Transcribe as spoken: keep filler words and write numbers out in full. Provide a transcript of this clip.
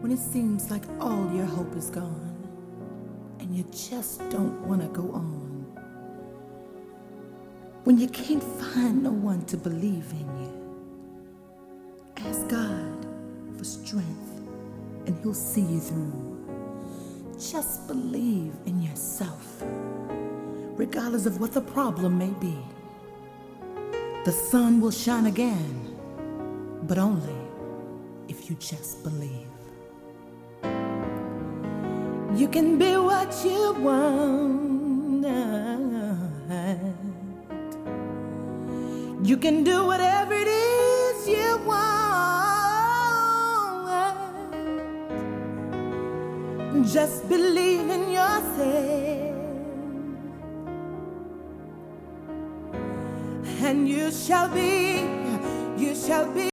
when it seems like all your hope is gone and you just don't want to go on, when you can't find no one to believe in you, ask God for strength and He'll see you through. Just believe in yourself, regardless of what the problem may be. The sun will shine again, but only if you just believe. You can be what you want. You can do whatever it is you want. Just believe in yourself, and you shall be, you shall be.